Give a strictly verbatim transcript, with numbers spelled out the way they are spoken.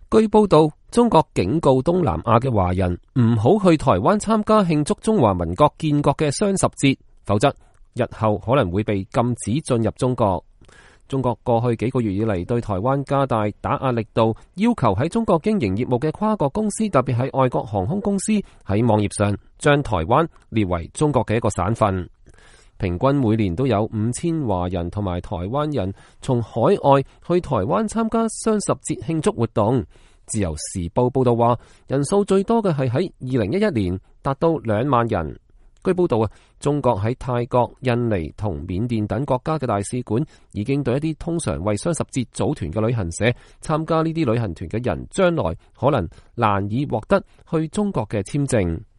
據報道，中國警告東南亞嘅華人唔好去台灣參加慶祝中華民國建國嘅雙十節，否則日後可能會被禁止進入中國。中國過去幾個月以嚟對台灣加大打壓力度，要求喺中國經營業務嘅跨國公司，特別係外國航空公司，喺網頁上將台灣列為中國嘅一個省份。平均每年都有五千華人同埋台灣人從海外去台灣參加雙十節慶祝活動。自由時報報道話，人數最多嘅係喺二零一一年，達到兩萬人。據報道啊，中國喺泰國、印尼同緬甸等國家嘅大使館已經對一啲通常為雙十節組團嘅旅行社參加呢啲旅行團嘅人，將來可能難以獲得去中國嘅簽證。